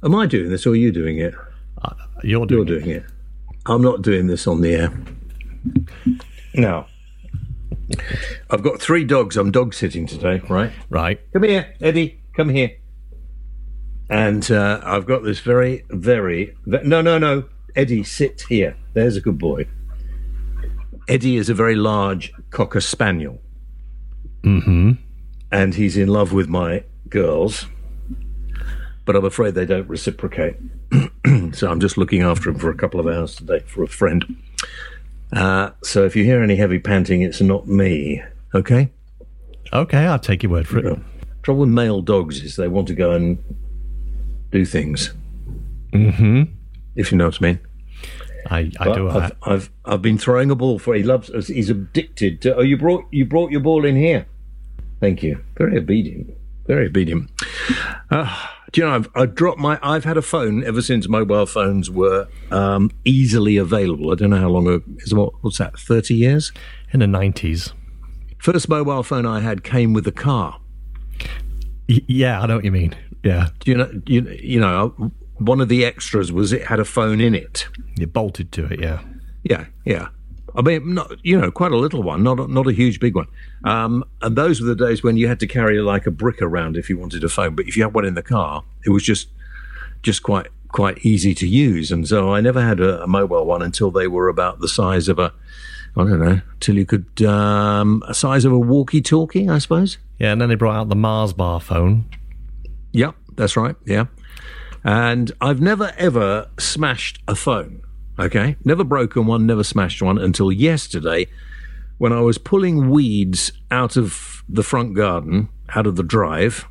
Am I doing this or are you doing it? You're doing it. I'm not doing this on the air. No. I've got 3 dogs. I'm dog sitting today, right? Right. Come here, Eddie. Come here. And I've got this very, very... No. Eddie, sit here. There's a good boy. Eddie is a very large Cocker Spaniel. Mm-hmm. And he's in love with my girls. But I'm afraid they don't reciprocate. So I'm just looking after him for a couple of hours today for a friend. So if you hear any heavy panting, it's not me. Okay? Okay, I'll take your word for it. Trouble with male dogs is they want to go and do things. Mm-hmm. If you know what I mean. I do. I've been throwing a ball for. He loves. He's addicted to. Oh, you brought your ball in here. Thank you. Very obedient. Very obedient. Do you know? I've had a phone ever since mobile phones were easily available. I don't know how long ago. What's that? 30 years? In the 90s. First mobile phone I had came with a car. Yeah, I know what you mean. Yeah. You know. One of the extras was it had a phone in it. You bolted to it, yeah. Yeah. I mean, quite a little one, not a huge big one. And those were the days when you had to carry like a brick around if you wanted a phone. But if you had one in the car, it was just quite easy to use. And so I never had a mobile one until they were about the size of till you could, a size of a walkie-talkie, I suppose. Yeah, and then they brought out the Mars bar phone. Yep, that's right, yeah. And I've never, ever smashed a phone, okay? Never broken one, never smashed one until yesterday when I was pulling weeds out of the front garden, out of the drive.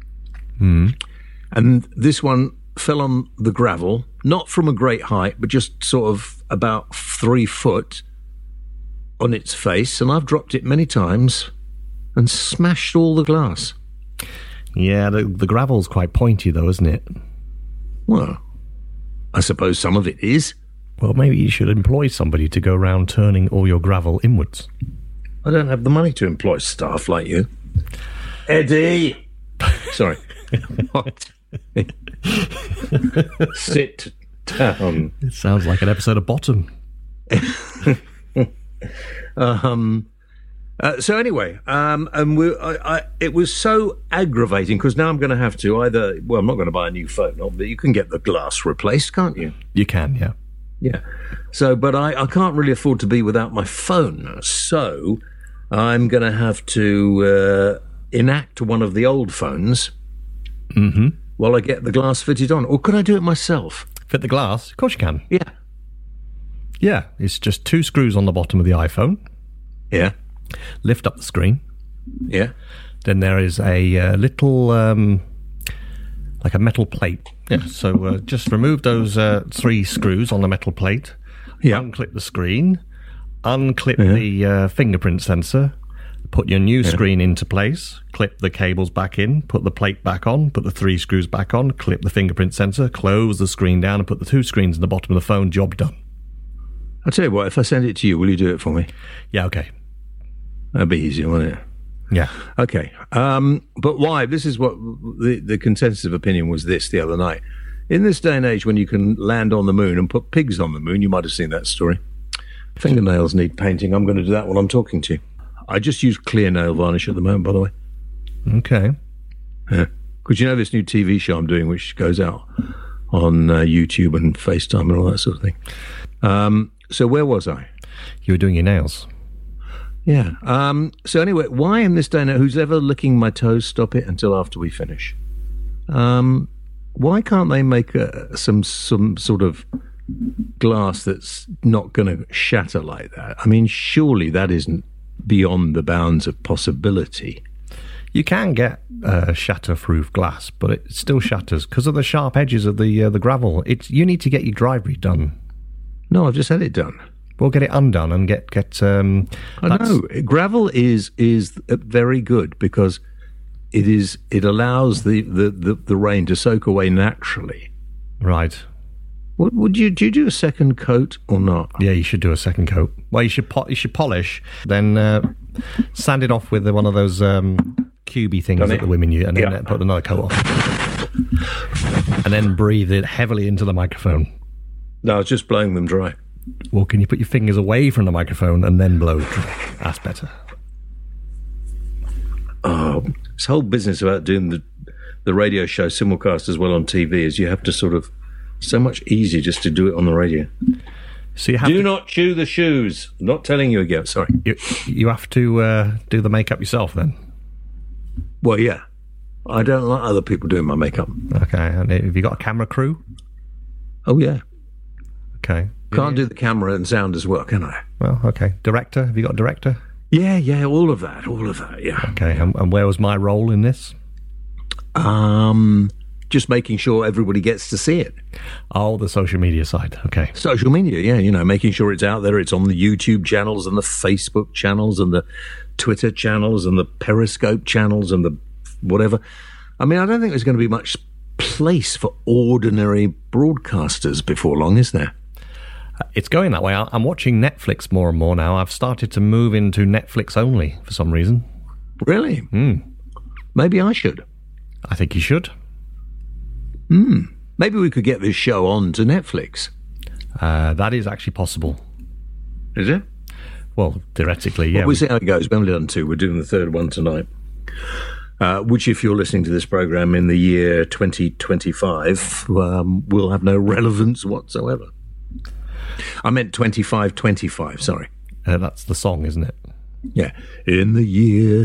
And this one fell on the gravel, not from a great height, but just sort of about 3 foot on its face. And I've dropped it many times and smashed all the glass. Yeah, the gravel's quite pointy though, isn't it? Well, I suppose some of it is. Well, maybe you should employ somebody to go around turning all your gravel inwards. I don't have the money to employ staff like you. Eddie! Sorry. What? Sit down. It sounds like an episode of Bottom. So anyway, it was so aggravating because now I'm going to have to I'm not going to buy a new phone, but you can get the glass replaced, can't you? You can, yeah. Yeah. So, but I can't really afford to be without my phone. So I'm going to have to enact one of the old phones while I get the glass fitted on. Or could I do it myself? Fit the glass? Of course you can. Yeah. Yeah, it's just 2 screws on the bottom of the iPhone. Yeah. Lift up the screen. Yeah. Then there is a little, like a metal plate. Yeah. So just remove those 3 screws on the metal plate. Yeah. Unclip the screen. Unclip the fingerprint sensor. Put your new screen into place. Clip the cables back in. Put the plate back on. Put the 3 screws back on. Clip the fingerprint sensor. Close the screen down and put the 2 screens in the bottom of the phone. Job done. I'll tell you what, if I send it to you, will you do it for me? Yeah, okay. That'd be easier, wouldn't it? Yeah. Okay. But why? This is what the consensus of opinion was this the other night. In this day and age when you can land on the moon and put pigs on the moon, you might have seen that story. Fingernails need painting. I'm going to do that while I'm talking to you. I just use clear nail varnish at the moment, by the way. Okay. Yeah. Because you know this new TV show I'm doing, which goes out on YouTube and FaceTime and all that sort of thing. So where was I? You were doing your nails. Yeah. So anyway, why in this day and age, who's ever licking my toes, stop it until after we finish? Why can't they make some sort of glass that's not going to shatter like that? I mean, surely that isn't beyond the bounds of possibility. You can get shatter-proof glass, but it still shatters because of the sharp edges of the gravel. You need to get your drive redone. No, I've just had it done. Well, get it undone and get. I know gravel is very good because it allows the rain to soak away naturally. Right. Do you do a second coat or not? Yeah, you should do a second coat. Well, you should polish, then sand it off with one of those cubey things that the women use, and then put another coat on. And then breathe it heavily into the microphone. No, I was just blowing them dry. Well, can you put your fingers away from the microphone and then blow dry? That's better. Oh, this whole business about doing the radio show simulcast as well on TV is you have to sort of, so much easier just to do it on the radio. So you have not chew the shoes. I'm not telling you again. Sorry. You have to do the makeup yourself then? Well, yeah. I don't like other people doing my makeup. Okay. And have you got a camera crew? Oh, yeah. Okay. Can't do the camera and sound as well, can I? Well, okay. Director? Have you got a director? Yeah, all of that, yeah. Okay. And where was my role in this? Just making sure everybody gets to see it. Oh, the social media side. Okay. Social media, yeah, making sure it's out there. It's on the YouTube channels and the Facebook channels and the Twitter channels and the Periscope channels and the whatever. I mean, I don't think there's going to be much place for ordinary broadcasters before long, is there? It's going that way. I'm watching Netflix more and more now. I've started to move into Netflix only for some reason. Really? Maybe I should. I think you should. Maybe we could get this show on to Netflix. That is actually possible. Is it? Well, theoretically, yeah. Well, we'll see how it goes. We've only done 2. We're doing the 3rd one tonight. Which, if you're listening to this program in the year 2025, will have no relevance whatsoever. I meant 2525, sorry. That's the song, isn't it? Yeah. In the year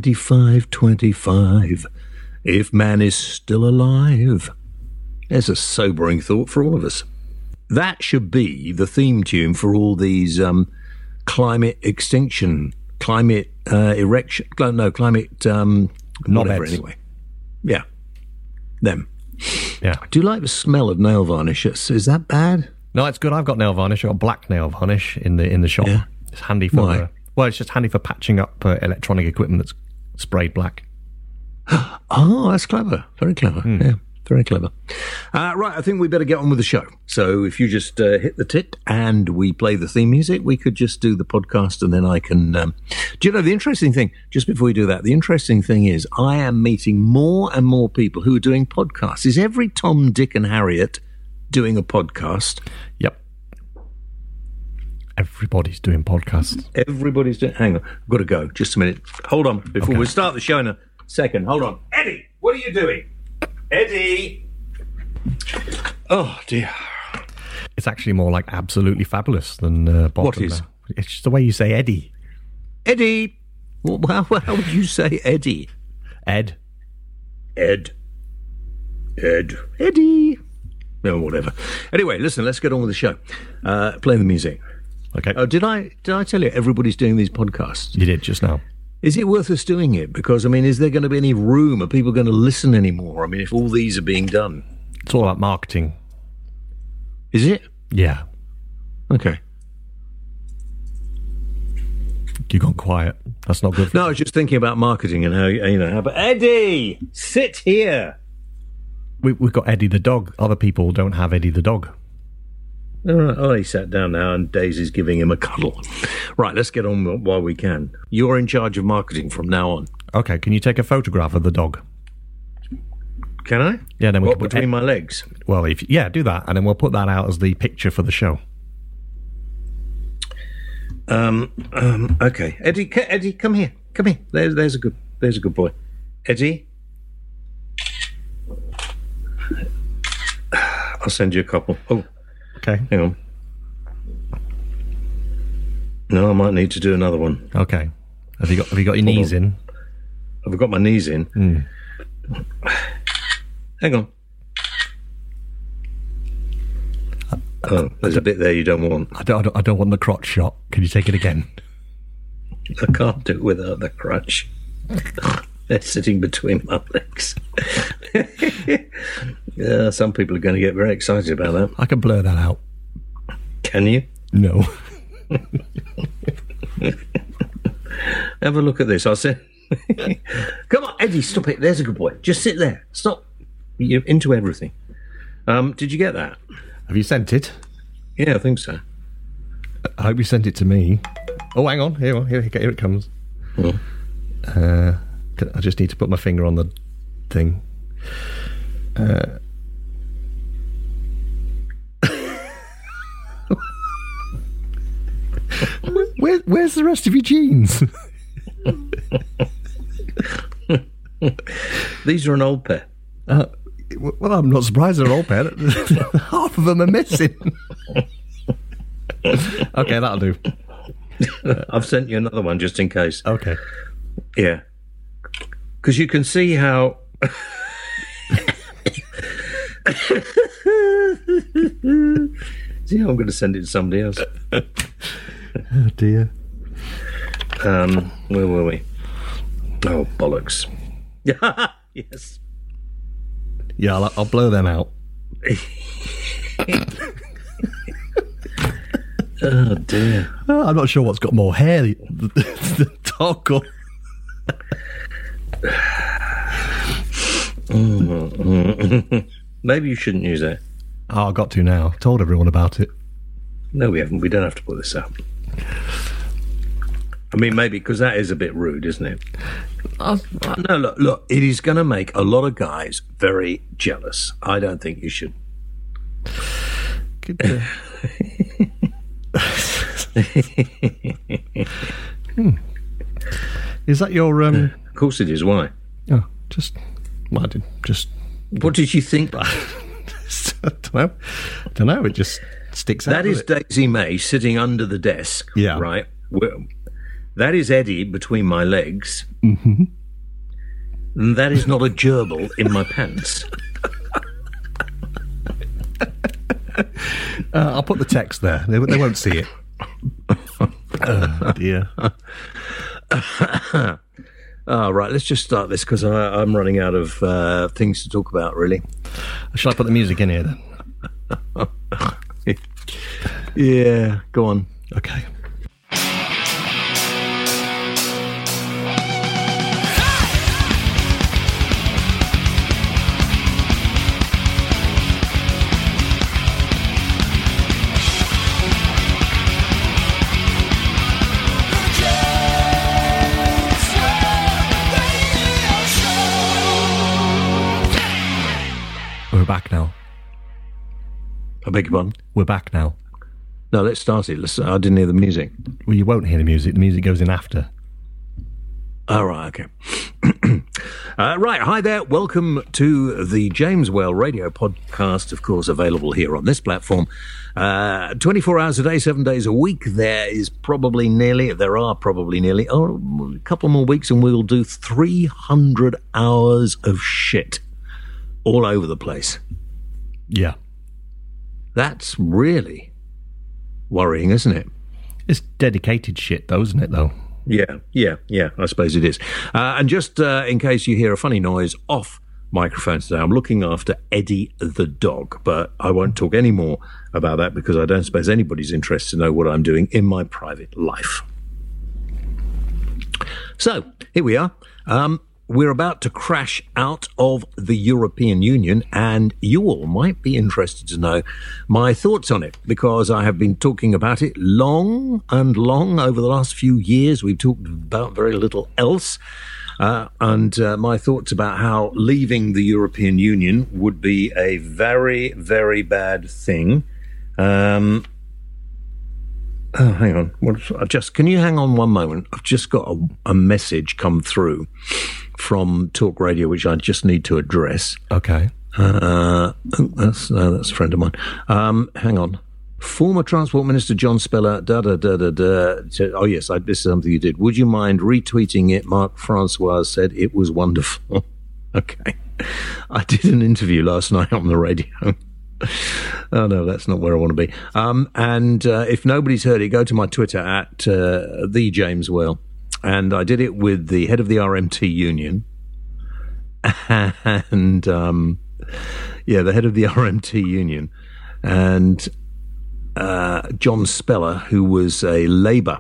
2525, if man is still alive. There's a sobering thought for all of us. That should be the theme tune for all these climate extinction, climate erection, climate whatever anyway. Yeah. Them. Yeah. Do you like the smell of nail varnish? Is that bad? No, it's good. I've got nail varnish. I've got black nail varnish in the shop. Yeah. It's handy for Why? It's just handy for patching up electronic equipment that's sprayed black. Oh, that's clever. Very clever. Yeah, very clever. Right, I think we better get on with the show. So if you just hit the tit and we play the theme music, we could just do the podcast and then I can... do you know, the interesting thing, just before we do that, the interesting thing is I am meeting more and more people who are doing podcasts. Is every Tom, Dick and Harriet doing a podcast? Yep. Everybody's doing podcasts. Everybody's doing... Hang on, I've got to go. Just a minute. Hold on, before we start the show in a second. Hold on. Eddie, what are you doing? Eddie! Oh, dear. It's actually more like absolutely fabulous than Bottom. What is? It's just the way you say Eddie. Eddie! How would you say Eddie? Ed. Eddie! No, whatever. Anyway, listen, let's get on with the show. Play the music. Okay. Oh, did I tell you everybody's doing these podcasts? You did just now. Is it worth us doing it? Because, I mean, is there going to be any room? Are people going to listen anymore? I mean, if all these are being done. It's all about marketing. Is it? Yeah. Okay. You gone quiet. That's not good. No, I was just thinking about marketing and how, but Eddie, sit here. We've got Eddie the dog. Other people don't have Eddie the dog. Oh, he sat down now and Daisy's giving him a cuddle. Right, let's get on while we can. You're in charge of marketing from now on. Okay, can you take a photograph of the dog? Can I? Yeah, then we can put between my legs? Well, do that, and then we'll put that out as the picture for the show. Okay. Eddie, come here. Come here. There's a good boy. Eddie? I'll send you a couple. Oh. Okay. Hang on. No, I might need to do another one. Okay. Have you got your knees in? I've got my knees in. Hang on. Oh, there's a bit there you don't want. I don't want the crotch shot. Can you take it again? I can't do it without the crutch. They're sitting between my legs. Yeah, some people are going to get very excited about that. I can blur that out. Can you? No. Have a look at this. I'll say. Come on, Eddie, stop it. There's a good boy. Just sit there. Stop. You're into everything. Did you get that? Have you sent it? Yeah, I think so. I hope you sent it to me. Oh, hang on. Here it comes. Oh. I just need to put my finger on the thing. Where's the rest of your jeans? These are an old pair. Well, I'm not surprised they're an old pair. Half of them are missing. Okay, that'll do. I've sent you another one just in case. Okay. Yeah. Because you can see how... See, I'm going to send it to somebody else. Oh, dear. Where were we? Oh, bollocks. Yes. Yeah, I'll blow them out. Oh, dear. I'm not sure what's got more hair, the dog or... Maybe you shouldn't use that. Oh, I got to now. Told everyone about it. No, we haven't. We don't have to put this up. I mean, maybe because that is a bit rude, isn't it? No, look. It is going to make a lot of guys very jealous. I don't think you should. Good. Is that your? Of course it is. Why? Oh, just. Well, I did just. What did you think? I don't know. It just sticks out. That is Daisy May sitting under the desk. Yeah. Right. That is Eddie between my legs. Mm-hmm. And that is not a gerbil in my pants. I'll put the text there. They won't see it. Oh, dear. Right, let's just start this because I'm running out of things to talk about, really. Shall I put the music in here, then? Yeah, go on. Okay. We're back now. I beg your pardon? We're back now. No, let's start it. I didn't hear the music. Well, you won't hear the music. The music goes in after. Oh, right, okay. Right, hi there. Welcome to the James Well Radio Podcast, of course, available here on this platform. 24 hours a day, 7 days a week. There are probably nearly a couple more weeks and we'll do 300 hours of shit all over the place. Yeah. That's really worrying, isn't it? It's dedicated shit, though, isn't it, though? Yeah, I suppose it is. And just in case you hear a funny noise off microphone today, I'm looking after Eddie the dog, but I won't talk any more about that because I don't suppose anybody's interested to know what I'm doing in my private life. So, here we are. We're about to crash out of the European Union, and you all might be interested to know my thoughts on it, because I have been talking about it long and long over the last few years. We've talked about very little else, and my thoughts about how leaving the European Union would be a very, very bad thing. Oh, hang on. Can you hang on one moment? I've just got a message come through from Talk Radio, which I just need to address. Okay. That's a friend of mine. Hang on. Former Transport Minister John Speller, oh, yes, this is something you did. Would you mind retweeting it? Mark Francois said it was wonderful. Okay. I did an interview last night on the radio. Oh, no, that's not where I want to be. And if nobody's heard it, go to my Twitter at the James Well. And I did it with the head of the RMT union. And, the head of the RMT union. And John Speller, who was a Labour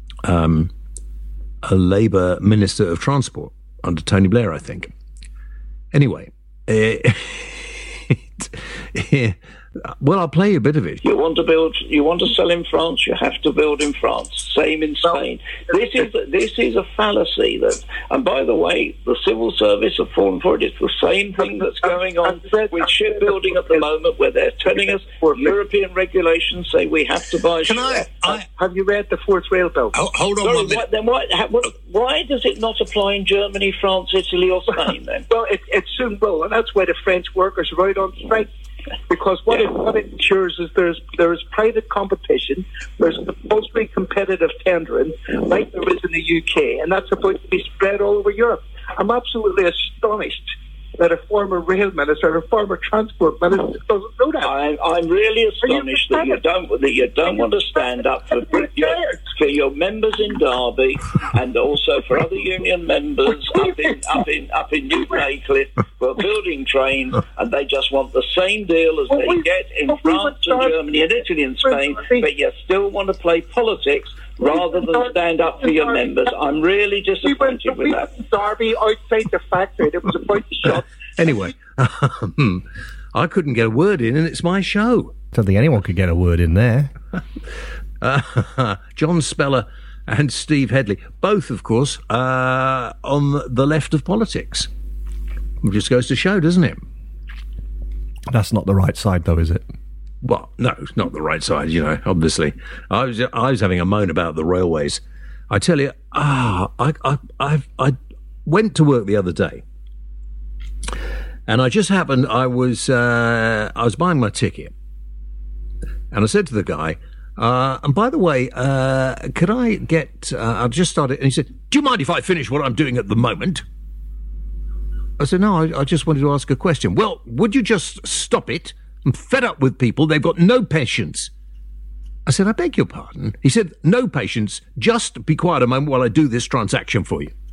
Minister of Transport under Tony Blair, I think. Anyway, Well, I'll play you a bit of it. You want to sell in France, you have to build in France. Same in Spain. This is a fallacy. And by the way, the civil service have fallen for it. It's the same thing that's going on with shipbuilding at the moment, where they're telling us European regulations say we have to buy ships. Have you read the Fourth Rail Bill? Hold on one minute. Then why does it not apply in Germany, France, Italy or Spain then? Well, it soon will, and that's why the French workers are out on strike. Because what it ensures is there's private competition, there's compulsory competitive tendering, like there is in the UK, and that's about to be spread all over Europe. I'm absolutely astonished that a former rail minister, a former transport minister, doesn't know that. I'm really astonished that you don't want to stand up for your members in Derby and also for other union members up in New Baycliffe who are building trains, and they just want the same deal as they get in France and Germany and Italy and Spain, but you still want to play politics rather than stand up for your members. I'm really disappointed with that. Derby outside the factory, it was about to shut. Anyway, I couldn't get a word in, and it's my show. Don't think anyone could get a word in there. John Speller and Steve Headley, both, of course, on the left of politics. It just goes to show, doesn't it? That's not the right side, though, is it? Well, no, it's not the right side, obviously. I was having a moan about the railways. I tell you, I went to work the other day, and I just happened, I was buying my ticket, and I said to the guy, and by the way, could I get, I'll just start it, and he said, do you mind if I finish what I'm doing at the moment? I said, no, I just wanted to ask a question. Well, would you just stop it? I'm fed up with people. They've got no patience. I said, I beg your pardon. He said, no patience. Just be quiet a moment while I do this transaction for you.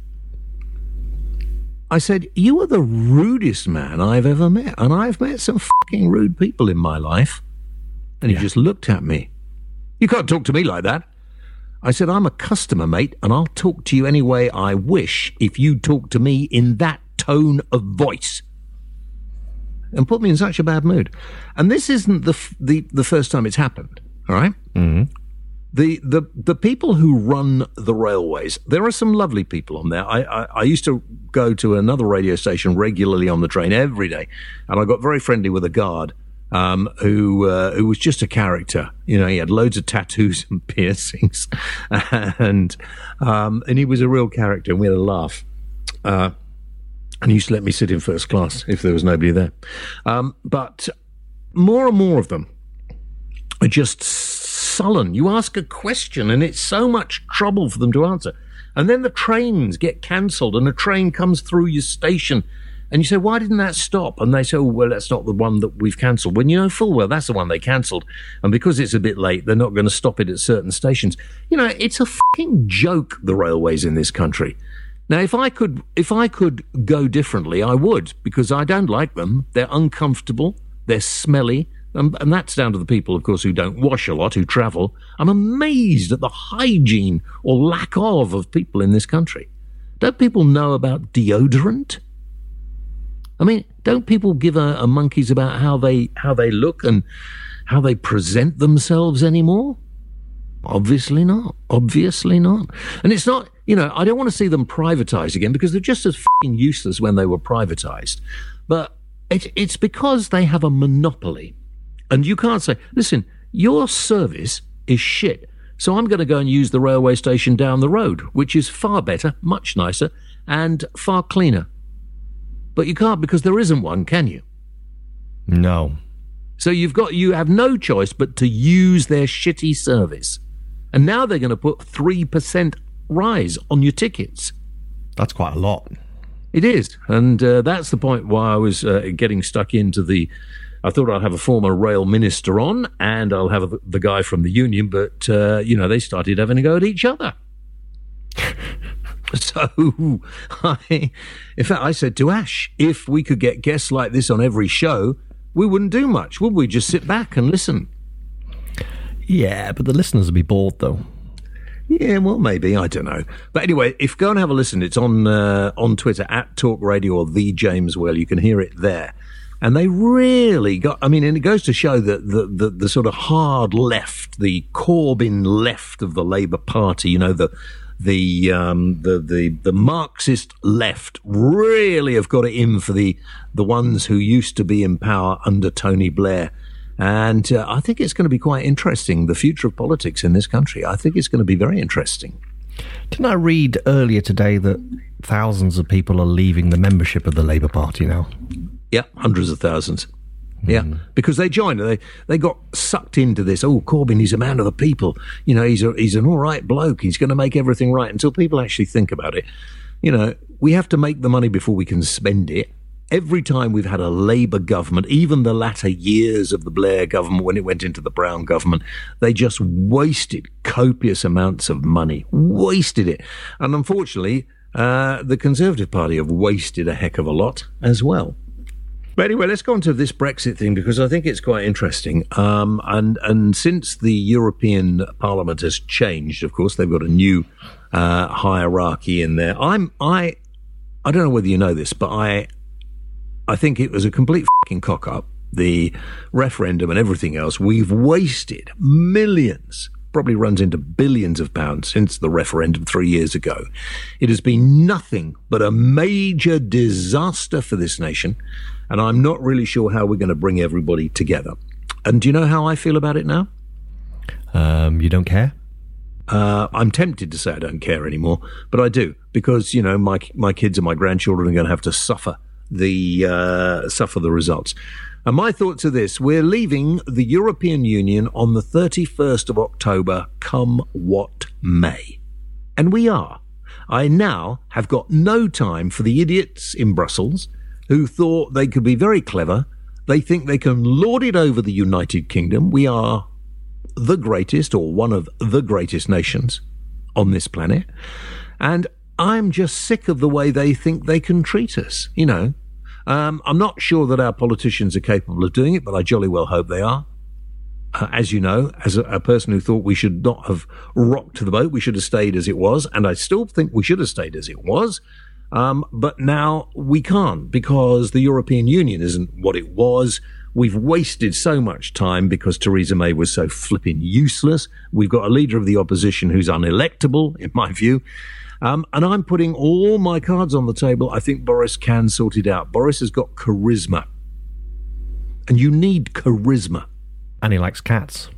I said, you are the rudest man I've ever met. And I've met some fucking rude people in my life. And he just looked at me. You can't talk to me like that. I said, I'm a customer, mate, and I'll talk to you any way I wish if you talk to me in that tone of voice. And put me in such a bad mood. And this isn't the first time it's happened, all right? Mm-hmm. The people who run the railways, there are some lovely people on there. I used to go to another radio station regularly on the train every day, and I got very friendly with a guard who was just a character. He had loads of tattoos and piercings, and he was a real character, and we had a laugh. And he used to let me sit in first class if there was nobody there. But more and more of them are just sullen. You ask a question and it's so much trouble for them to answer. And then the trains get cancelled and a train comes through your station and you say, why didn't that stop? And they say, oh, well, that's not the one that we've cancelled. When you know full well that's the one they cancelled. And because it's a bit late, they're not going to stop it at certain stations. It's a fucking joke, the railways in this country. Now, if I could go differently, I would, because I don't like them. They're uncomfortable, they're smelly, and that's down to the people, of course, who don't wash a lot, who travel. I'm amazed at the hygiene or lack of people in this country. Don't people know about deodorant? I mean, don't people give a monkeys about how they look and how they present themselves anymore? Obviously not. And it's not, I don't want to see them privatised again because they're just as fucking useless when they were privatised. But it's because they have a monopoly. And you can't say, listen, your service is shit, so I'm going to go and use the railway station down the road, which is far better, much nicer, and far cleaner. But you can't because there isn't one, can you? No. So you have no choice but to use their shitty service. And now they're going to put 3% rise on your tickets. That's quite a lot. It is. And that's the point why I was getting stuck into I thought I'd have a former rail minister on and I'll have the guy from the union, but, they started having a go at each other. So, in fact, I said to Ash, if we could get guests like this on every show, we wouldn't do much, would we? Just sit back and listen. Yeah, but the listeners will be bored, though. Yeah, well, maybe. I don't know. But anyway, go and have a listen. It's on Twitter, @Talk Radio or The James Well. You can hear it there. And they really got, I mean, and it goes to show that the sort of hard left, the Corbyn left of the Labour Party, you know, the Marxist left really have got it in for the ones who used to be in power under Tony Blair. And I think it's going to be quite interesting, the future of politics in this country. I think it's going to be very interesting. Didn't I read earlier today that thousands of people are leaving the membership of the Labour Party now? Yeah, hundreds of thousands. Yeah, because they joined. They got sucked into this. Oh, Corbyn, he's a man of the people. You know, he's an all right bloke. He's going to make everything right. Until people actually think about it, you know, we have to make the money before we can spend it. Every time we've had a Labour government, even the latter years of the Blair government, when it went into the Brown government, they just wasted copious amounts of money, wasted it. And unfortunately, the Conservative Party have wasted a heck of a lot as well. But anyway, let's go on to this Brexit thing, because I think it's quite interesting. And since the European Parliament has changed, of course, they've got a new hierarchy in there. I don't know whether you know this, but I think it was a complete fucking cock-up, the referendum and everything else. We've wasted millions, probably runs into billions of pounds since the referendum 3 years ago. It has been nothing but a major disaster for this nation, and I'm not really sure how we're going to bring everybody together. And do you know how I feel about it now? You don't care? I'm tempted to say I don't care anymore, but I do, because, you know, my kids and my grandchildren are going to have to suffer the results. And my thoughts are this: we're leaving the European Union on the 31st of October, come what may. And we are. I now have got no time for the idiots in Brussels who thought they could be very clever. They think they can lord it over the United Kingdom. We are the greatest, or one of the greatest nations on this planet. And I'm just sick of the way they think they can treat us, you know. I'm not sure that our politicians are capable of doing it, but I jolly well hope they are. As you know, as a person who thought we should not have rocked the boat, we should have stayed as it was, and I still think we should have stayed as it was. But now we can't, because the European Union isn't what it was. We've wasted so much time because Theresa May was so flipping useless. We've got a leader of the opposition who's unelectable, in my view. And I'm putting all my cards on the table. I think Boris can sort it out. Boris has got charisma. And you need charisma. And he likes cats.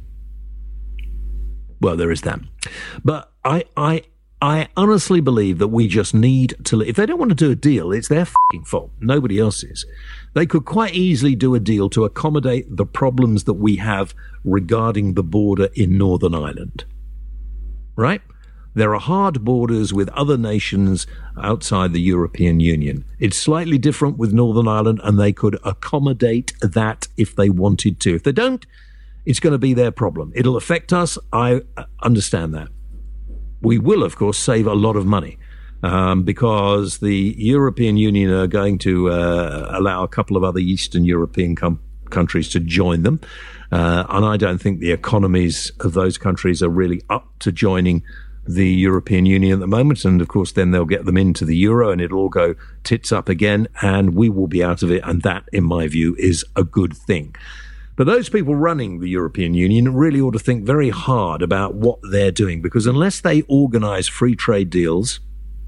Well, there is that. But I honestly believe that we just need to... If they don't want to do a deal, it's their fucking fault. Nobody else's. They could quite easily do a deal to accommodate the problems that we have regarding the border in Northern Ireland. Right? There are hard borders with other nations outside the European Union. It's slightly different with Northern Ireland, and they could accommodate that if they wanted to. If they don't, it's going to be their problem. It'll affect us. I understand that. We will, of course, save a lot of money because the European Union are going to allow a couple of other Eastern European countries to join them. And I don't think the economies of those countries are really up to joining the European Union at the moment. And of course, then they'll get them into the euro and it'll all go tits up again and we will be out of it. And that, in my view, is a good thing. But those people running the European Union really ought to think very hard about what they're doing, because unless they organise free trade deals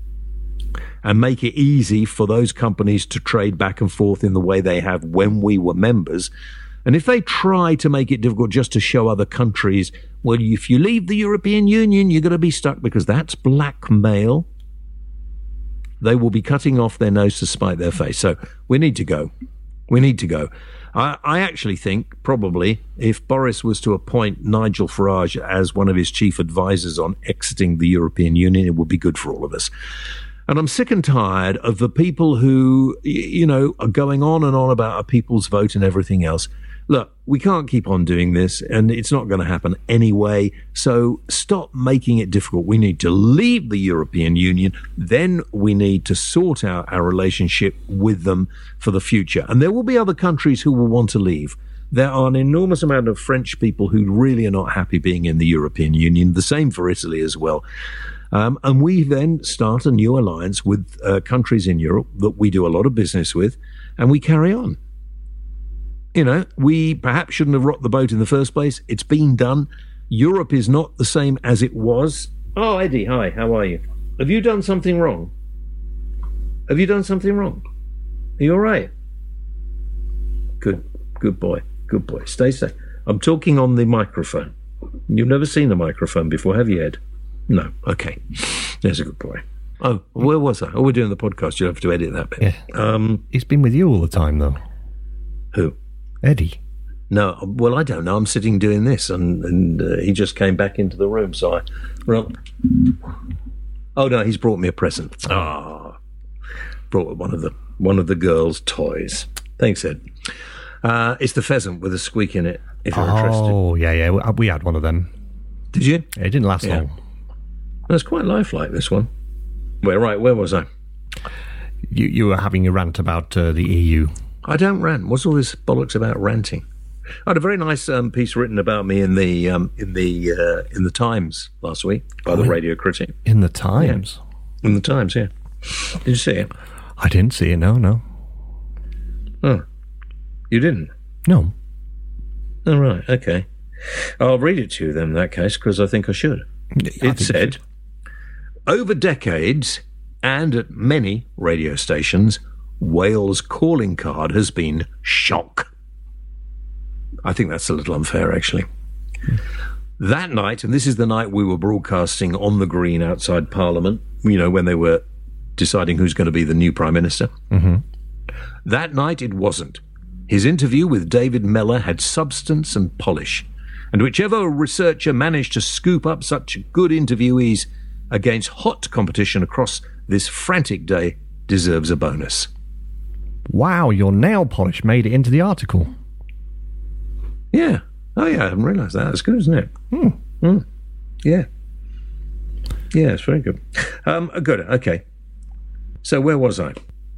and make it easy for those companies to trade back and forth in the way they have when we were members, and if they try to make it difficult just to show other countries, well, if you leave the European Union, you're going to be stuck, because that's blackmail, they will be cutting off their nose to spite their face. So we need to go. We need to go. I actually think probably if Boris was to appoint Nigel Farage as one of his chief advisors on exiting the European Union, it would be good for all of us. And I'm sick and tired of the people who, you know, are going on and on about a people's vote and everything else. Look, we can't keep on doing this, and it's not going to happen anyway. So stop making it difficult. We need to leave the European Union. Then we need to sort out our relationship with them for the future. And there will be other countries who will want to leave. There are an enormous amount of French people who really are not happy being in the European Union. The same for Italy as well. And we then start a new alliance with countries in Europe that we do a lot of business with, and we carry on. You know, we perhaps shouldn't have rocked the boat in the first place. It's been done. Europe is not the same as it was. Oh, Eddie, hi, how are you? Have you done something wrong? Have you done something wrong? Are you all right? Good boy. Good boy. Stay safe. I'm talking on the microphone. You've never seen a microphone before, have you, Ed? No. Okay. There's a good boy. Oh, where was I? Oh, we're doing the podcast. You'll have to edit that bit. Yeah. He's been with you all the time, though. Who? Eddie. No, well, I don't know. I'm sitting doing this, and he just came back into the room, so I... Well, oh, no, he's brought me a present. Ah. Brought one of the girls' toys. Thanks, Ed. It's the pheasant with a squeak in it, if you're interested. Oh, yeah. We had one of them. Did you? It didn't last long. That's quite lifelike, this one. Where was I? You were having a rant about the EU. I don't rant. What's all this bollocks about ranting? I had a very nice piece written about me in the Times last week by the Radio Critic. In the Times? Yeah. In the Times, yeah. Did you see it? I didn't see it, no. Oh. You didn't? No. Oh, right, okay. I'll read it to you then in that case, because I think I should. It said, over decades and at many radio stations, Wales' calling card has been shock. I think that's a little unfair, actually. That night, and this is the night we were broadcasting on the green outside Parliament, you know, when they were deciding who's going to be the new Prime Minister. Mm-hmm. That night it wasn't. His interview with David Mellor had substance and polish, and whichever researcher managed to scoop up such good interviewees against hot competition across this frantic day deserves a bonus. Wow, your nail polish made it into the article. Yeah. Oh, yeah, I haven't realised that. That's good, isn't it? Yeah. Yeah, it's very good. Good, okay. So where was I?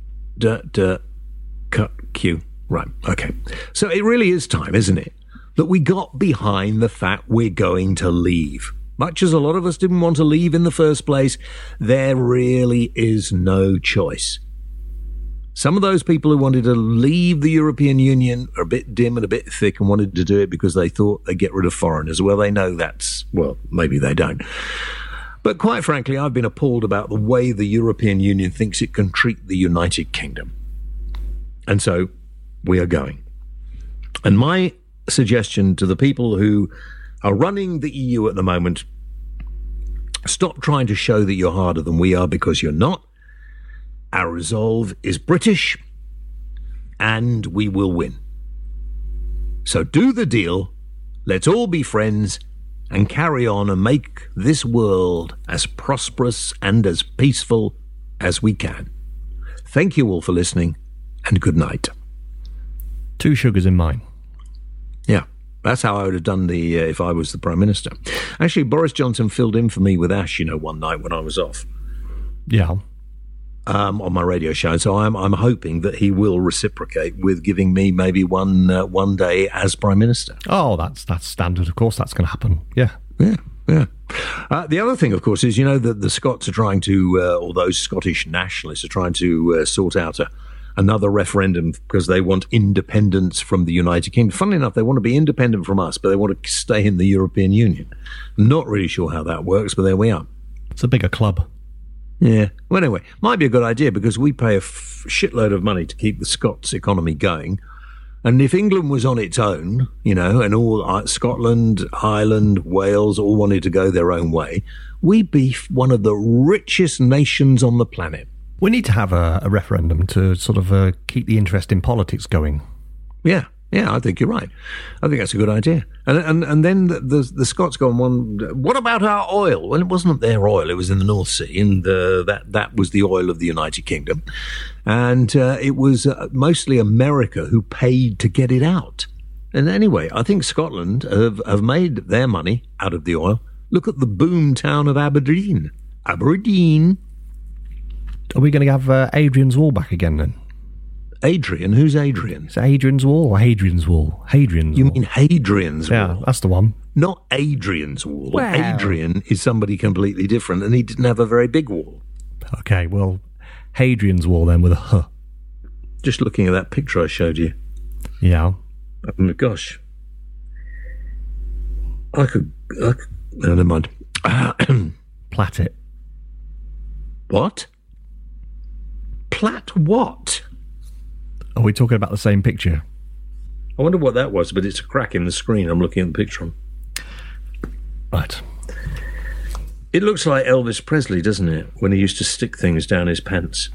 Cut, Q. Right, okay. So it really is time, isn't it, that we got behind the fact we're going to leave. Much as a lot of us didn't want to leave in the first place, there really is no choice. Some of those people who wanted to leave the European Union are a bit dim and a bit thick and wanted to do it because they thought they'd get rid of foreigners. Well, they know maybe they don't. But quite frankly, I've been appalled about the way the European Union thinks it can treat the United Kingdom. And so we are going. And my suggestion to the people who are running the EU at the moment, stop trying to show that you're harder than we are, because you're not. Our resolve is British, and we will win. So do the deal, let's all be friends, and carry on and make this world as prosperous and as peaceful as we can. Thank you all for listening, and good night. 2 sugars in mine. Yeah, that's how I would have done if I was the Prime Minister. Actually, Boris Johnson filled in for me with Ash, one night when I was off. Yeah. On my radio show, so I'm hoping that he will reciprocate with giving me maybe one day as Prime Minister. Oh, that's standard. Of course, that's going to happen. Yeah. The other thing, of course, is that the Scots are trying to, or those Scottish nationalists are trying to sort out another referendum because they want independence from the United Kingdom. Funnily enough, they want to be independent from us, but they want to stay in the European Union. I'm not really sure how that works, but there we are. It's a bigger club. Yeah. Well, anyway, might be a good idea because we pay a shitload of money to keep the Scots economy going. And if England was on its own, and all Scotland, Ireland, Wales all wanted to go their own way, we'd be one of the richest nations on the planet. We need to have a referendum to sort of keep the interest in politics going. Yeah, I think you're right. I think that's a good idea. And then the Scots go on, what about our oil? Well, it wasn't their oil, it was in the North Sea, and that was the oil of the United Kingdom. And it was mostly America who paid to get it out. And anyway, I think Scotland have made their money out of the oil. Look at the boom town of Aberdeen. Aberdeen. Are we going to have Adrian's Wall back again then? Adrian? Who's Adrian? It's Adrian's Wall or Hadrian's Wall? Hadrian's You Wall. mean Hadrian's Wall? Yeah, that's the one. Not Adrian's Wall. Well. Adrian is somebody completely different, and he didn't have a very big wall. Okay, well, Hadrian's Wall then with a H. Just looking at that picture I showed you. Yeah. Gosh. I could no, never mind. Plait it. What? Plait what? Are we talking about the same picture? I wonder what that was, but it's a crack in the screen. I'm looking at the picture on. Right. It looks like Elvis Presley, doesn't it? When he used to stick things down his pants.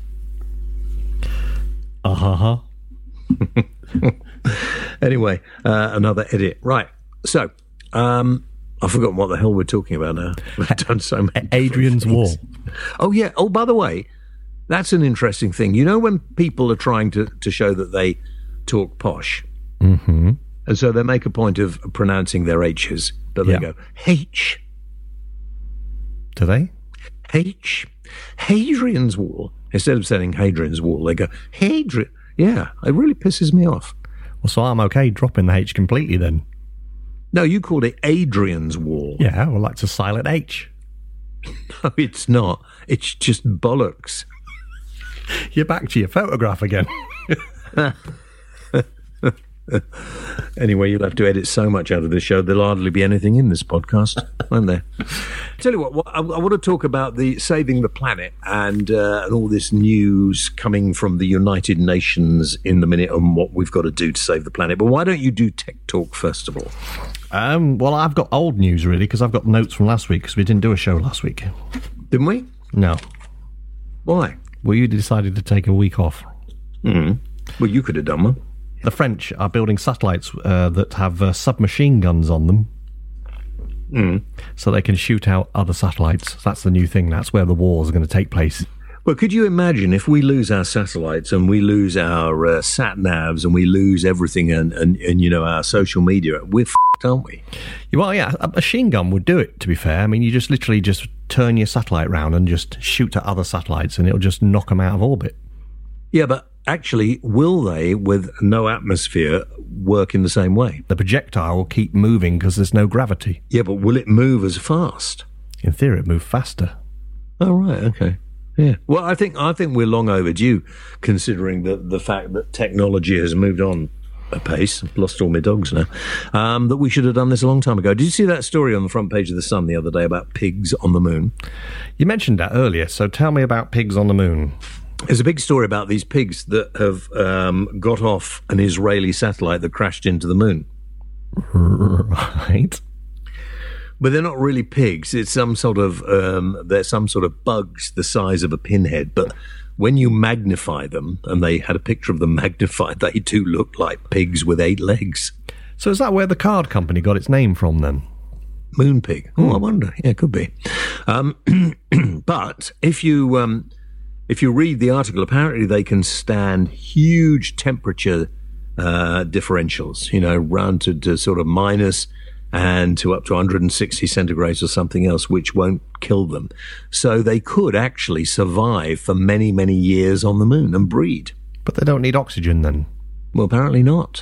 Anyway, another edit. Right. So, I've forgotten what the hell we're talking about now. We've done so many. Adrian's Wall. Oh, yeah. Oh, by the way, that's an interesting thing. You know when people are trying to show that they talk posh? Mm-hmm. And so they make a point of pronouncing their H's, but they go, H. Do they? H. Hadrian's Wall. Instead of saying Hadrian's Wall, they go, Hadrian. Yeah, it really pisses me off. Well, so I'm okay dropping the H completely then. No, you called it Adrian's Wall. Yeah, well, that's a silent H. No, it's not. It's just bollocks. You're back to your photograph again. Anyway, you'll have to edit so much out of this show, there'll hardly be anything in this podcast, won't there? Tell you what, I want to talk about the saving the planet and all this news coming from the United Nations in the minute on what we've got to do to save the planet. But why don't you do Tech Talk first of all? Well, I've got old news, really, because I've got notes from last week, because we didn't do a show last week. Didn't we? No. Why? Well, you decided to take a week off. Mm-hmm. Well, you could have done one. The French are building satellites that have submachine guns on them, so they can shoot out other satellites. That's the new thing. That's where the wars are going to take place. Well, could you imagine if we lose our satellites and we lose our sat-navs and we lose everything and you know, our social media, we're f***ed, aren't we? Well, yeah, a machine gun would do it, to be fair. I mean, you just literally just turn your satellite round and just shoot at other satellites and it'll just knock them out of orbit. Yeah, but actually, will they, with no atmosphere, work in the same way? The projectile will keep moving because there's no gravity. Yeah, but will it move as fast? In theory, it moves faster. Oh, right, okay. Yeah. Well, I think we're long overdue, considering the fact that technology has moved on apace. I've lost all my dogs now. That we should have done this a long time ago. Did you see that story on the front page of The Sun the other day about pigs on the moon? You mentioned that earlier, so tell me about pigs on the moon. There's a big story about these pigs that have got off an Israeli satellite that crashed into the moon. Right. But they're not really pigs. It's some sort of they're some sort of bugs the size of a pinhead. But when you magnify them, and they had a picture of them magnified, they do look like pigs with 8 legs. So is that where the card company got its name from then? Moon pig. Oh, I wonder. Yeah, it could be. But if you read the article, apparently they can stand huge temperature differentials, you know, round to sort of minus and to up to 160 centigrades or something else, which won't kill them. So they could actually survive for many, many years on the moon and breed. But they don't need oxygen then? Well, apparently not.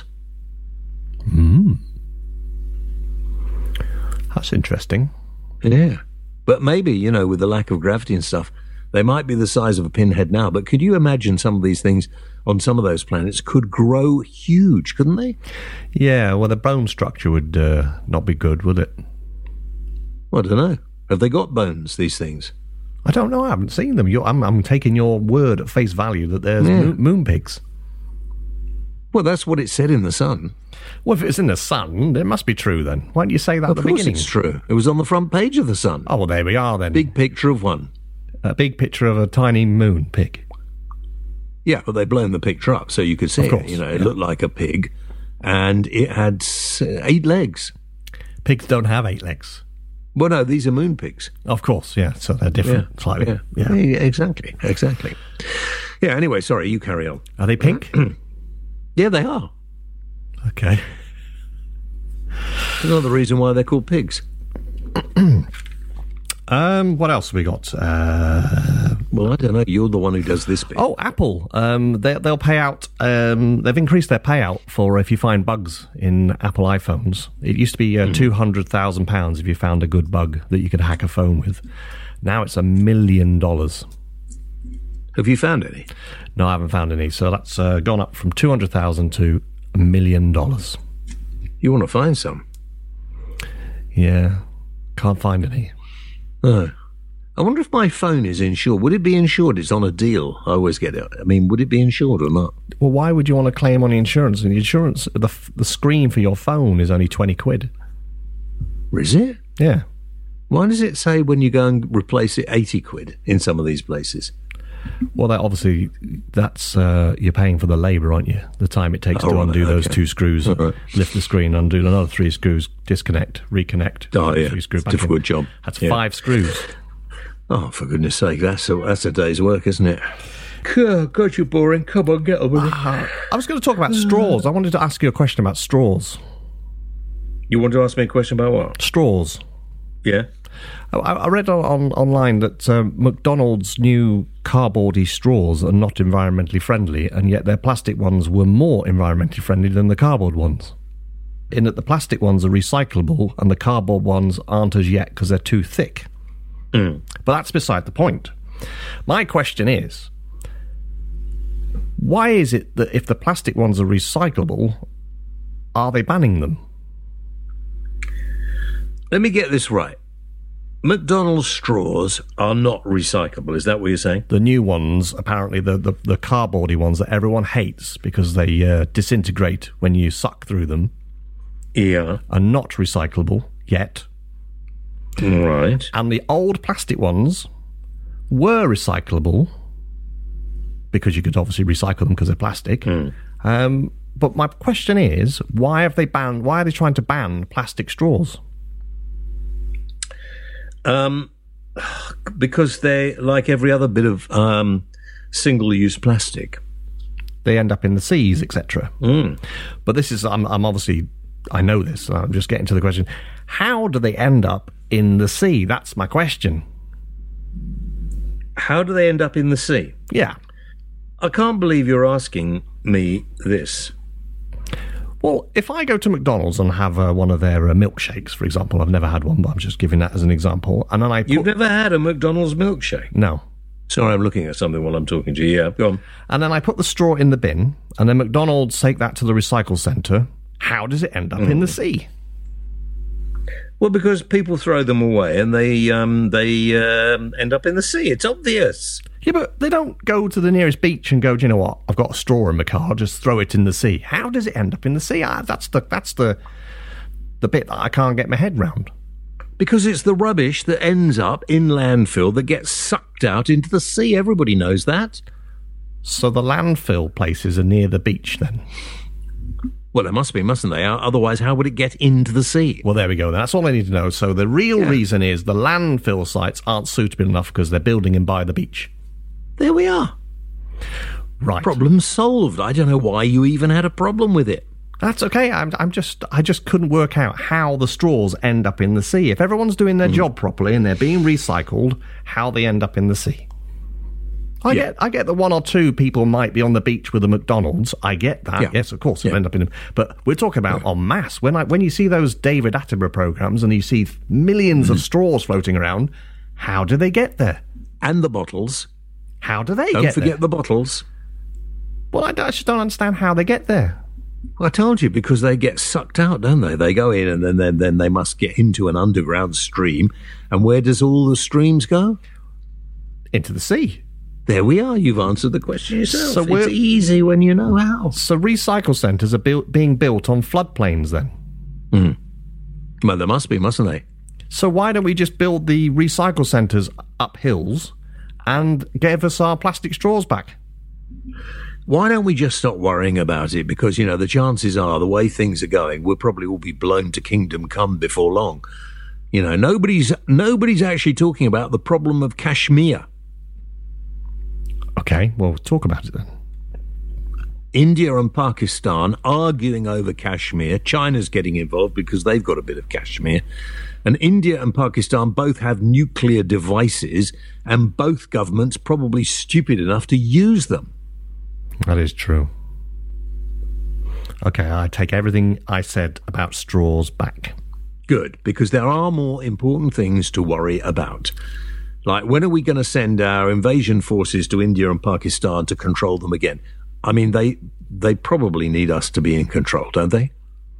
That's interesting. Yeah. But maybe, you know, with the lack of gravity and stuff, they might be the size of a pinhead now, but could you imagine some of these things on some of those planets could grow huge, couldn't they? Yeah, well, the bone structure would not be good, would it? Well, I don't know. Have they got bones, these things? I don't know. I haven't seen them. I'm taking your word at face value that there's moon pigs. Well, that's what it said in The Sun. Well, if it's in The Sun, it must be true then. Why didn't you say that at the beginning? Of course it's true. It was on the front page of The Sun. Oh, well, there we are then. Big picture of one. A big picture of a tiny moon pig. Yeah, but they'd blown the picture up so you could see it. You know, it looked like a pig, and it had 8 legs. Pigs don't have 8 legs. Well, no, these are moon pigs. Of course, yeah. So they're different, slightly. Yeah, exactly. Yeah. Anyway, sorry, you carry on. Are they pink? Yeah, they are. Okay. That's another reason why they're called pigs. What else have we got? Well, I don't know. You're the one who does this bit. Oh, Apple. They'll pay out. They've increased their payout for if you find bugs in Apple iPhones. It used to be £200,000 if you found a good bug that you could hack a phone with. Now it's $1 million. Have you found any? No, I haven't found any. So that's gone up from $200,000 to $1 million. You want to find some. Yeah, can't find any. No. I wonder if my phone is insured. Would it be insured? It's on a deal. I always get it. I mean, would it be insured or not? Well, why would you want to claim on the insurance? And the insurance, the screen for your phone is only 20 quid. Is it? Yeah. Why does it say when you go and replace it 80 quid in some of these places? Well, that's you're paying for the labour, aren't you? The time it takes to undo those 2 screws, lift the screen, undo another 3 screws, disconnect, reconnect. Oh, yeah. 3 screws It's a difficult job. That's 5 screws. Oh, for goodness sake, that's a day's work, isn't it? God, you're boring. Come on, get on with it. I was going to talk about straws. I wanted to ask you a question about straws. You want to ask me a question about what? Straws. Yeah. I read online that McDonald's new cardboardy straws are not environmentally friendly, and yet their plastic ones were more environmentally friendly than the cardboard ones. In that the plastic ones are recyclable and the cardboard ones aren't as yet because they're too thick. But that's beside the point. My question is, why is it that if the plastic ones are recyclable, are they banning them? Let me get this right. McDonald's straws are not recyclable. Is that what you're saying? The new ones, apparently the cardboardy ones that everyone hates because they disintegrate when you suck through them, are not recyclable yet. Right. And the old plastic ones were recyclable because you could obviously recycle them because they're plastic. But my question is, why are they trying to ban plastic straws? Because they, like every other bit of single-use plastic, they end up in the seas, etc. But this is, I'm obviously, I know this, so I'm just getting to the question. How do they end up in the sea? That's my question. How do they end up in the sea? Yeah. I can't believe you're asking me this. Well, if I go to McDonald's and have one of their milkshakes, for example, I've never had one, but I'm just giving that as an example, and then You've never had a McDonald's milkshake? No. Sorry, I'm looking at something while I'm talking to you. Yeah, go on. And then I put the straw in the bin, and then McDonald's take that to the recycle centre. How does it end up in the sea? Well, because people throw them away and they end up in the sea. It's obvious. Yeah, but they don't go to the nearest beach and go, do you know what, I've got a straw in my car, just throw it in the sea. How does it end up in the sea? That's the bit that I can't get my head round. Because it's the rubbish that ends up in landfill that gets sucked out into the sea. Everybody knows that. So the landfill places are near the beach then? Well, there must be, mustn't they? Otherwise, how would it get into the sea? Well, there we go. That's all I need to know. So the real reason is the landfill sites aren't suitable enough because they're building in by the beach. There we are. Right. Problem solved. I don't know why you even had a problem with it. That's okay. I just couldn't work out how the straws end up in the sea. If everyone's doing their job properly and they're being recycled, how they end up in the sea. I get that 1 or 2 people might be on the beach with a McDonald's. I get that. Yeah. Yes, of course, it'll end up in them. But we're talking about en masse. When you see those David Attenborough programs and you see millions of straws floating around, how do they get there? And the bottles. How do they get there? Don't forget the bottles. Well, I just don't understand how they get there. Well, I told you, because they get sucked out, don't they? They go in and then they must get into an underground stream. And where does all the streams go? Into the sea. There we are. You've answered the question yourself. So it's easy when you know how. So recycle centres are being built on floodplains then? Well, there must be, mustn't they? So why don't we just build the recycle centres up hills and give us our plastic straws back? Why don't we just stop worrying about it? Because, the chances are, the way things are going, we'll probably all be blown to kingdom come before long. Nobody's actually talking about the problem of Kashmir. Okay, well, talk about it then. India and Pakistan arguing over Kashmir. China's getting involved because they've got a bit of Kashmir. And India and Pakistan both have nuclear devices, and both governments probably stupid enough to use them. That is true. Okay, I take everything I said about straws back. Good, because there are more important things to worry about. Like, when are we going to send our invasion forces to India and Pakistan to control them again? I mean, they probably need us to be in control, don't they?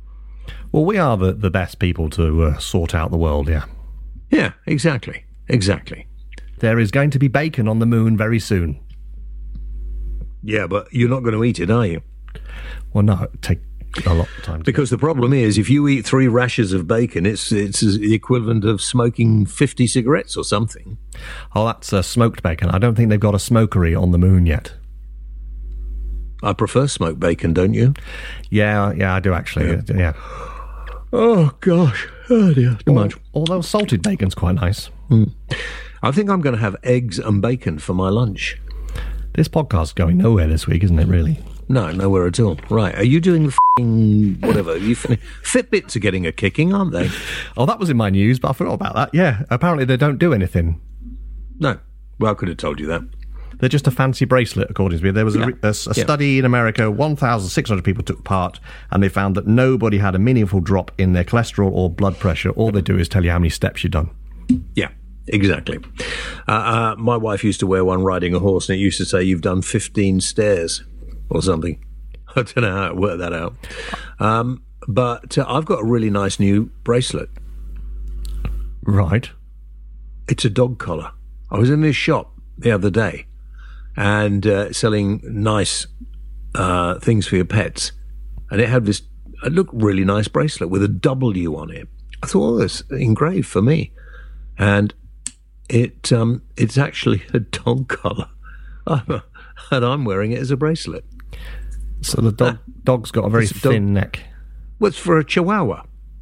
Well, we are the best people to sort out the world, yeah. Yeah, exactly. There is going to be bacon on the moon very soon. Yeah, but you're not going to eat it, are you? Well, no, it take a lot of time. Because the problem is, if you eat 3 rashers of bacon, it's the equivalent of smoking 50 cigarettes or something. Oh, that's smoked bacon. I don't think they've got a smokery on the moon yet. I prefer smoked bacon, don't you? Yeah, I do actually. Yeah. Oh, gosh. Oh, dear. Too much. Although salted bacon's quite nice. I think I'm going to have eggs and bacon for my lunch. This podcast's going nowhere this week, isn't it, really? No, nowhere at all. Right. Are you doing the whatever? Fitbits are getting a kicking, aren't they? Oh, that was in my news, but I forgot about that. Yeah, apparently they don't do anything. No. Well, I could have told you that. They're just a fancy bracelet, according to me. There was a study in America, 1,600 people took part, and they found that nobody had a meaningful drop in their cholesterol or blood pressure. All they do is tell you how many steps you've done. Yeah, exactly. My wife used to wear one riding a horse, and it used to say, you've done 15 stairs or something. I don't know how it worked that out. But I've got a really nice new bracelet. Right. It's a dog collar. I was in this shop the other day, and selling nice things for your pets. And it had this, it looked really nice bracelet with a W on it. I thought, oh, that's engraved for me. And it's actually a dog collar. And I'm wearing it as a bracelet. So the dog's got a very thin neck. Well, it's for a Chihuahua.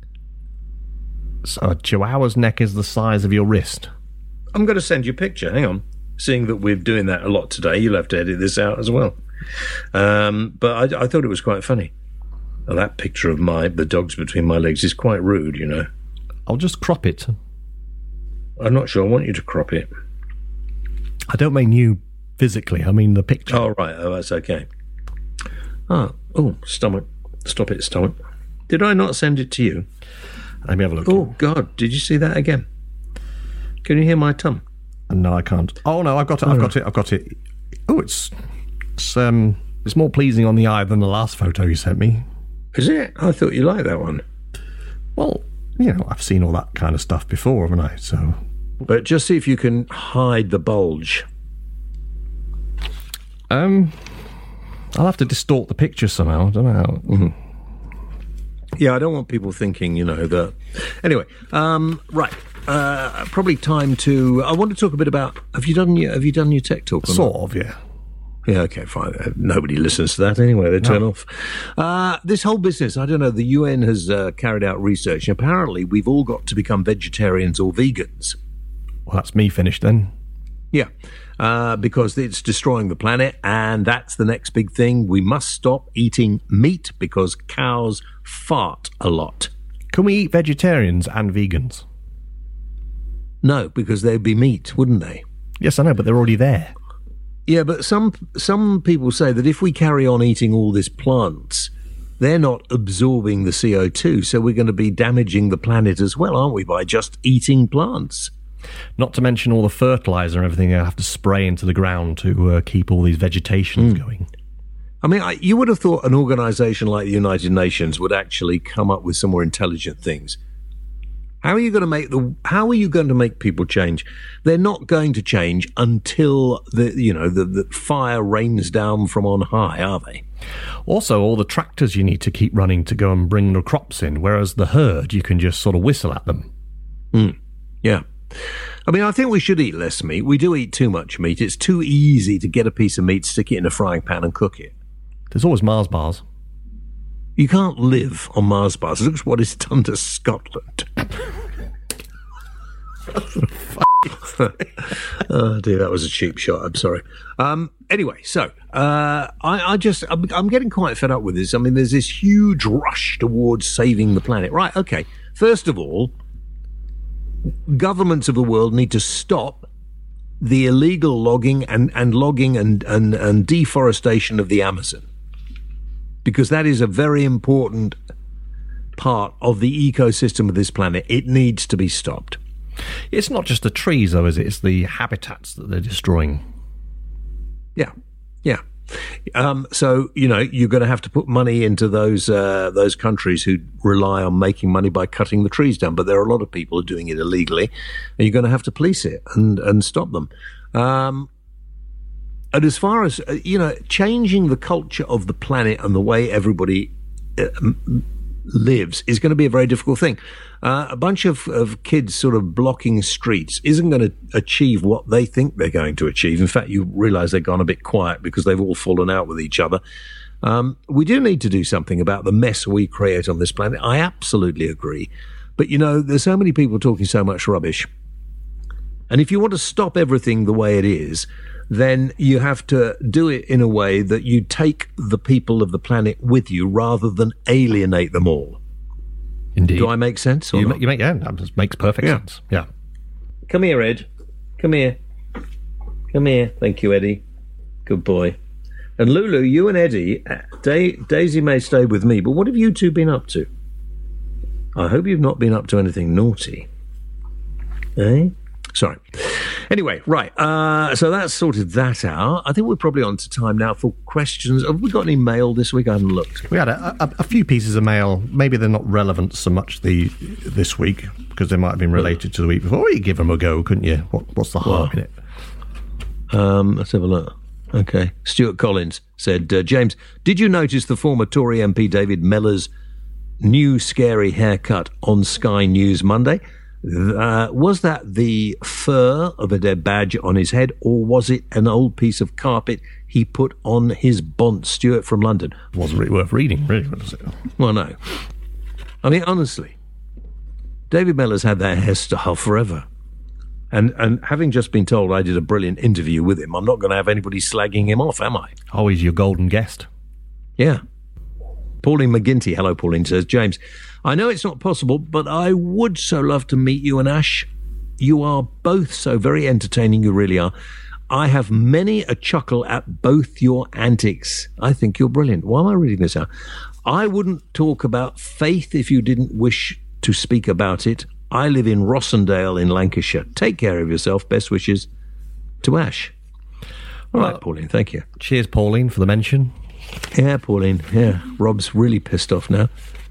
So a Chihuahua's neck is the size of your wrist. I'm going to send you a picture. Hang on. Seeing that we're doing that a lot today, you'll have to edit this out as well. But I thought it was quite funny. Now, that picture of the dogs between my legs is quite rude, you know. I'll just crop it. I'm not sure I want you to crop it. I don't mean you physically. I mean the picture. Oh, right. Oh, that's okay. Oh, stomach. Stop it, stomach. Did I not send it to you? Let me have a look. Oh, God. Did you see that again? Can you hear my tongue? No, I can't. Oh, no, I've got it. I've got it. Oh, it's more pleasing on the eye than the last photo you sent me. Is it? I thought you liked that one. Well, you know, I've seen all that kind of stuff before, haven't I? So, but just see if you can hide the bulge. I'll have to distort the picture somehow. I don't know how. Mm-hmm. Yeah, I don't want people thinking, you know, that. Anyway, right. Probably time to. I want to talk a bit about. Have you done your tech talk? Sort of, yeah. Yeah, okay, fine. Nobody listens to that anyway. They turn off. This whole business, I don't know. The UN has carried out research. And apparently, we've all got to become vegetarians or vegans. Well, that's me finished then. Yeah, because it's destroying the planet, and that's the next big thing. We must stop eating meat because cows fart a lot. Can we eat vegetarians and vegans? No, because they'd be meat, wouldn't they? Yes, I know, but they're already there. Yeah, but some people say that if we carry on eating all these plants, they're not absorbing the CO2, so we're going to be damaging the planet as well, aren't we, by just eating plants? Not to mention all the fertilizer and everything they have to spray into the ground to keep all these vegetations going. I mean, you would have thought an organisation like the United Nations would actually come up with some more intelligent things. How are you going to make people change? They're not going to change until the fire rains down from on high, are they? Also, all the tractors you need to keep running to go and bring the crops in, whereas the herd, you can just sort of whistle at them. Yeah. I mean, I think we should eat less meat. We do eat too much meat. It's too easy to get a piece of meat, stick it in a frying pan and cook it. There's always Mars bars. You can't live on Mars bars. Look at what it's done to Scotland. Oh dear, that was a cheap shot. I'm sorry. Anyway, so I'm getting quite fed up with this. I mean, there's this huge rush towards saving the planet. Right? Okay. First of all, governments of the world need to stop the illegal logging and deforestation of the Amazon, because that is a very important part of the ecosystem of this planet. It needs to be stopped. It's not just the trees, though, is it? It's the habitats that they're destroying. Yeah. So, you're going to have to put money into those countries who rely on making money by cutting the trees down. But there are a lot of people who are doing it illegally, and you're going to have to police it and stop them. And as far as, changing the culture of the planet and the way everybody lives is going to be a very difficult thing. A bunch of kids sort of blocking streets isn't going to achieve what they think they're going to achieve. In fact, you realise they've gone a bit quiet because they've all fallen out with each other. We do need to do something about the mess we create on this planet. I absolutely agree. But, there's so many people talking so much rubbish. And if you want to stop everything the way it is, then you have to do it in a way that you take the people of the planet with you rather than alienate them all. Indeed. Do I make sense? Or not? That makes perfect sense. Yeah. Come here, Ed. Come here. Come here. Thank you, Eddie. Good boy. And Lulu, you and Eddie, Daisy may stay with me, but what have you two been up to? I hope you've not been up to anything naughty. Eh? Sorry. Anyway, right. So that's sorted that out. I think we're probably on to time now for questions. Have we got any mail this week? I haven't looked. We had a few pieces of mail. Maybe they're not relevant so much this week because they might have been related to the week before. Well, you give them a go, couldn't you? What's the harm in it? Let's have a look. Okay. Stuart Collins said, James, did you notice the former Tory MP David Mellor's new scary haircut on Sky News Monday? Was that the fur of a dead badger on his head, or was it an old piece of carpet he put on his bonnet? Stuart from London. Wasn't really worth reading, really, was it? Well, no. I mean, honestly, David Mellor's had that hairstyle forever. And having just been told I did a brilliant interview with him, I'm not going to have anybody slagging him off, am I? Oh, he's your golden guest. Yeah. Pauline McGinty, hello Pauline, says, James, I know it's not possible, but I would so love to meet you and Ash. You are both so very entertaining, you really are. I have many a chuckle at both your antics. I think you're brilliant. Why am I reading this out? I wouldn't talk about faith if you didn't wish to speak about it. I live in Rossendale in Lancashire. Take care of yourself. Best wishes to Ash. All right, Pauline, thank you. Cheers, Pauline, for the mention. Yeah, Pauline. Yeah, Rob's really pissed off now.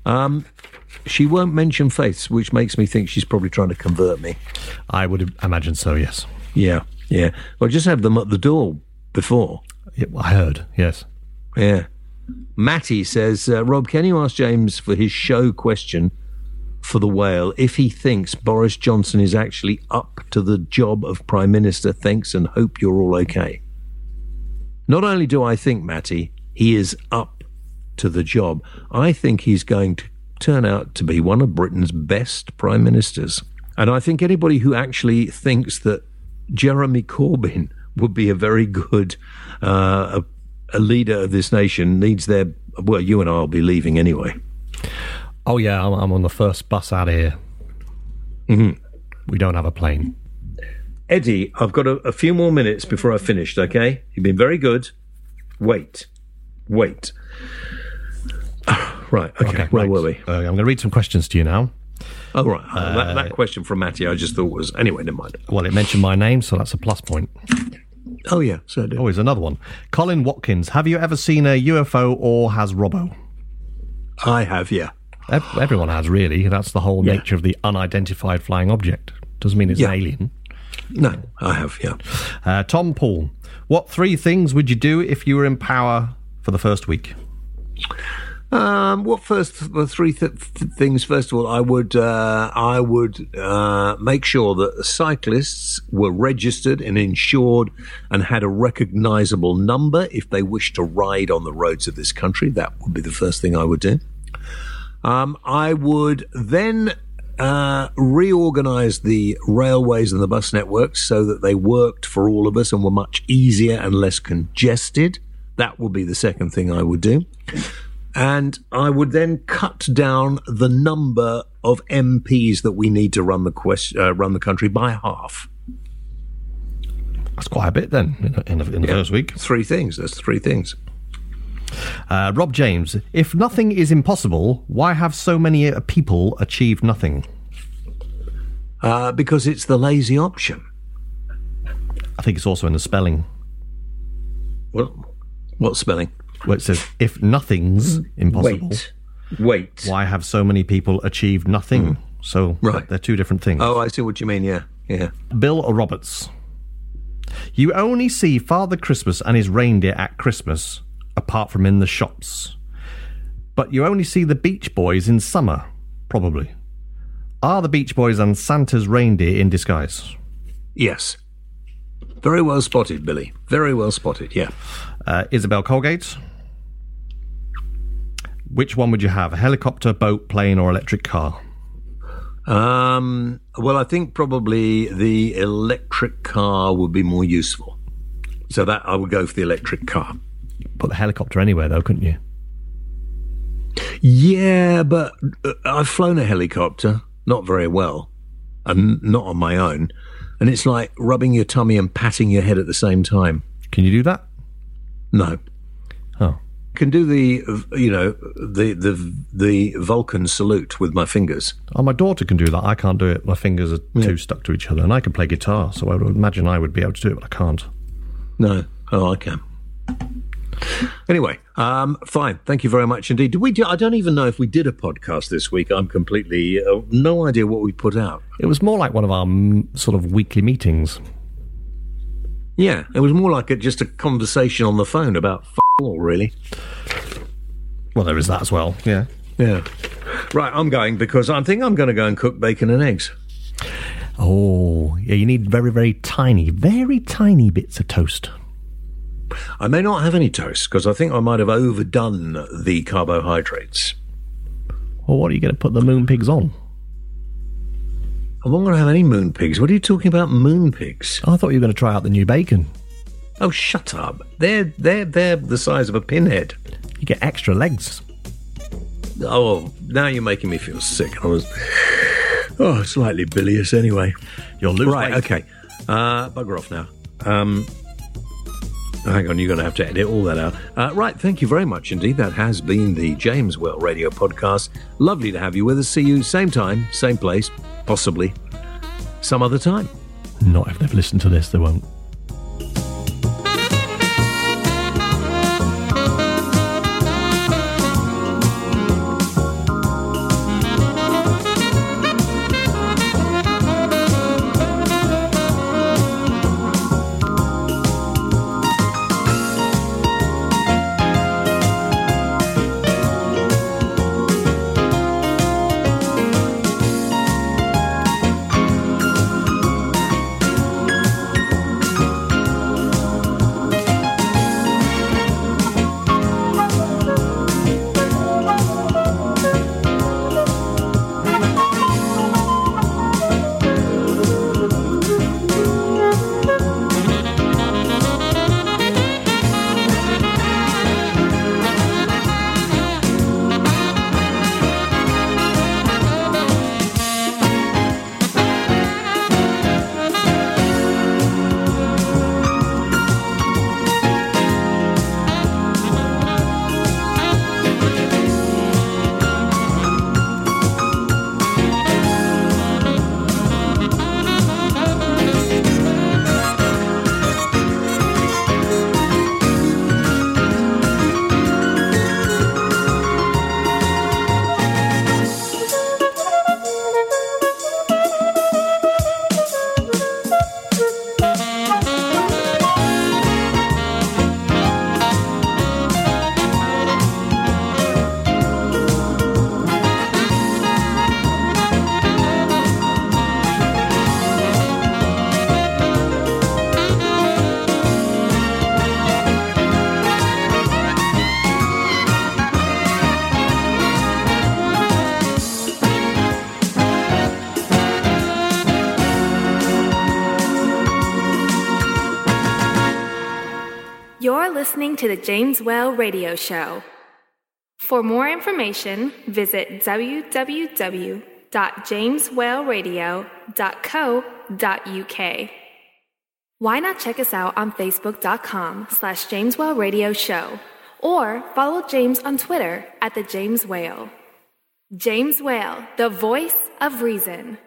She won't mention faiths, which makes me think she's probably trying to convert me. I would imagine so, yes. Yeah. Well, just have them at the door before. Yeah, I heard, yes. Yeah. Matty says, Rob, can you ask James for his show question for the Whale if he thinks Boris Johnson is actually up to the job of Prime Minister? Thanks and hope you're all okay. Not only do I think, Matty, he is up to the job, I think he's going to turn out to be one of Britain's best prime ministers. And I think anybody who actually thinks that Jeremy Corbyn would be a very good a leader of this nation needs their... Well, you and I will be leaving anyway. Oh, yeah, I'm on the first bus out of here. Mm-hmm. We don't have a plane. Eddie, I've got a few more minutes before I've finished, okay? You've been very good. Wait. Right, okay. Where were we? I'm going to read some questions to you now. Oh, right. That question from Matty I just thought was... Anyway, never mind. Well, it mentioned my name, so that's a plus point. Oh, yeah, so it did. Oh, here's another one. Colin Watkins, have you ever seen a UFO or has Robbo? I have, yeah. Everyone has, really. That's the whole nature of the unidentified flying object. Doesn't mean it's an alien. No, I have, yeah. Tom Paul, what 3 things would you do if you were in power for the first week? What three things? First of all, I would make sure that cyclists were registered and insured and had a recognisable number if they wish to ride on the roads of this country. That would be the first thing I would do. I would then reorganise the railways and the bus networks so that they worked for all of us and were much easier and less congested. That would be the second thing I would do. And I would then cut down the number of MPs that we need to run the country by half. That's quite a bit then in the first week. 3 things. That's 3 things. Rob James, if nothing is impossible, why have so many people achieved nothing? Because it's the lazy option. I think it's also in the spelling. Well, What spelling? Where it says, if nothing's impossible, Wait. why have so many people achieved nothing? So Right. they're two different things. Oh, I see what you mean, yeah. Bill Roberts. You only see Father Christmas and his reindeer at Christmas, apart from in the shops. But you only see the Beach Boys in summer, probably. Are the Beach Boys and Santa's reindeer in disguise? Yes. Very well spotted, Billy. Very well spotted, yeah. Isabel Colgate. Which one would you have? A helicopter, boat, plane, or electric car? Well, I think probably the electric car would be more useful. So that I would go for the electric car. Put the helicopter anywhere, though, couldn't you? Yeah, but I've flown a helicopter, not very well, and not on my own. And it's like rubbing your tummy and patting your head at the same time. Can you do that? No. Oh. Can do the Vulcan salute with my fingers. Oh, my daughter can do that. I can't do it. My fingers are too stuck to each other. And I can play guitar, so I would imagine I would be able to do it, but I can't. No. Oh, I can. Anyway, fine. Thank you very much indeed. I don't even know if we did a podcast this week. I'm completely no idea what we put out. It was more like one of our sort of weekly meetings. Yeah, it was more like just a conversation on the phone about all, really. Well, there is that as well. Yeah. Right, I'm going because I think I'm going to go and cook bacon and eggs. Oh, yeah, you need very, very tiny bits of toast. I may not have any toast because I think I might have overdone the carbohydrates. Well, what are you going to put the moon pigs on? I'm not going to have any moon pigs. What are you talking about, moon pigs? I thought you were going to try out the new bacon. Oh, shut up. They're the size of a pinhead. You get extra legs. Oh, now you're making me feel sick. I was slightly bilious anyway. You'll lose Right, weight. okay. Bugger off now. Hang on, you're going to have to edit all that out. Right, thank you very much indeed. That has been the James Well Radio Podcast. Lovely to have you with us. See you same time, same place, possibly some other time. Not if they've listened to this, they won't. You're listening to the James Well Radio Show. For more information, visit www.jameswellradio.co.uk. Why not check us out on Facebook.com/James Well Radio Show or follow James on Twitter @The James Whale. James Whale, the voice of reason.